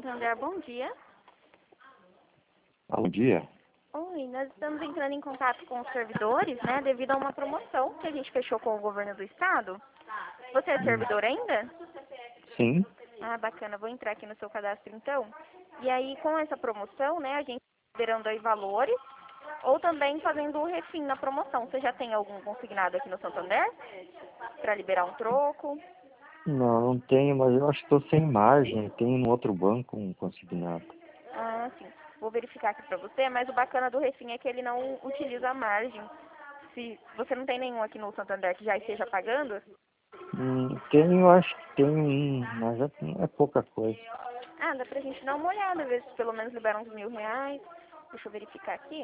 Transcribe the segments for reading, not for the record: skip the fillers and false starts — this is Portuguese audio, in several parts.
Santander, bom dia. Bom dia. Oi, nós estamos entrando em contato com os servidores, né, devido a uma promoção que a gente fechou com o governo do estado. Você é servidor ainda? Sim. Ah, bacana, vou entrar aqui no seu cadastro então. E aí, com essa promoção, né, a gente está liberando aí valores, ou também fazendo o refim na promoção. Você já tem algum consignado aqui no Santander? Para liberar um troco? Não tenho, mas eu acho que estou sem margem. Tenho no outro banco um consignado. Ah, sim. Vou verificar aqui para você, mas o bacana do refim é que ele não utiliza a margem. Se você não tem nenhum aqui no Santander que já esteja pagando? Tenho, acho que tenho mas é pouca coisa. Ah, dá pra gente dar uma olhada, ver se pelo menos liberam uns R$ 1.000. Deixa eu verificar aqui.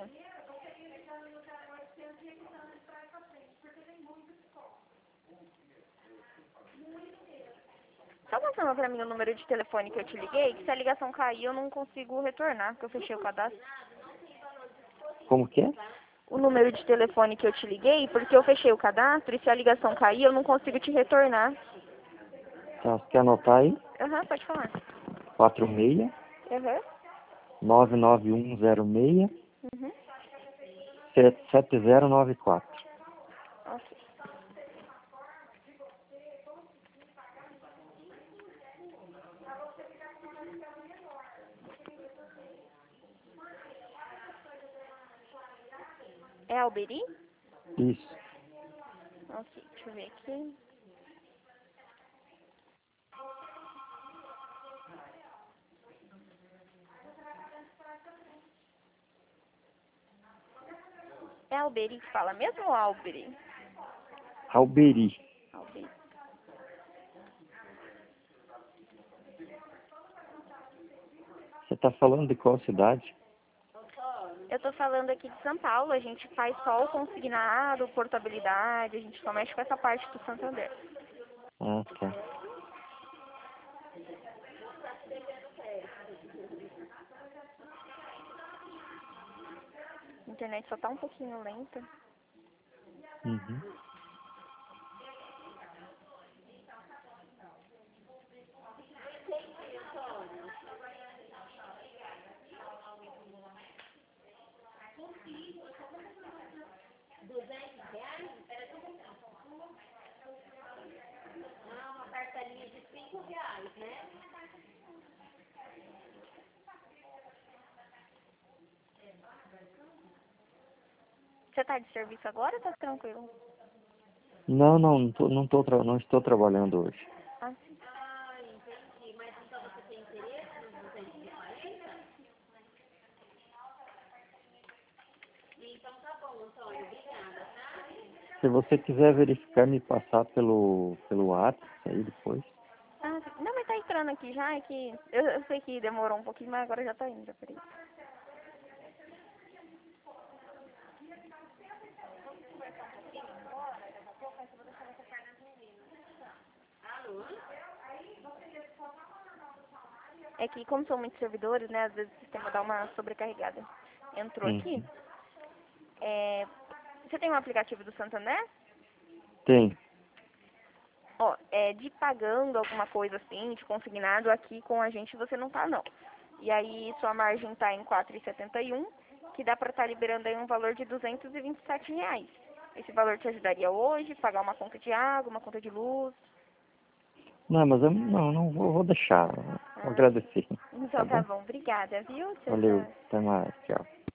Só confirma pra mim o número de telefone que eu te liguei, que se a ligação cair eu não consigo retornar, porque eu fechei o cadastro. Como que é? O número de telefone que eu te liguei, porque eu fechei o cadastro e se a ligação cair eu não consigo te retornar. Tá, você quer anotar aí? Aham, pode falar. 46 Aham. 99106 Uhum. 7094. Ok. É Alberi? Isso. Ok, deixa eu ver aqui. É Alberi que fala mesmo ou Alberi? Alberi. Alberi. Você está falando de qual cidade? Eu tô falando aqui de São Paulo, a gente faz só o consignado, portabilidade, a gente só mexe com essa parte do Santander. Ah, tá. A internet só tá um pouquinho lenta. Uhum. Você tá de serviço agora ou tá tranquilo? Não estou trabalhando hoje. Ah, sim. Se você quiser verificar, me passar pelo WhatsApp aí depois. Ah, sim. Não, mas tá entrando aqui já, é que eu sei que demorou um pouquinho, mas agora já tá indo, já peraí. É que como são muitos servidores, né, às vezes o sistema dá uma sobrecarregada. Entrou aqui. Uhum. Você tem um aplicativo do Santander? Tem. Ó, de pagando alguma coisa assim, de consignado, aqui com a gente você não tá não. E aí sua margem tá em 4,71, que dá pra estar liberando aí um valor de R$ 227. Esse valor te ajudaria hoje, pagar uma conta de água, uma conta de luz. Não, mas eu não vou deixar. Vou Ah, agradecer. Tá então tá bom? bom, obrigada, viu? Tchau, Valeu. tchau. Até mais. Tchau.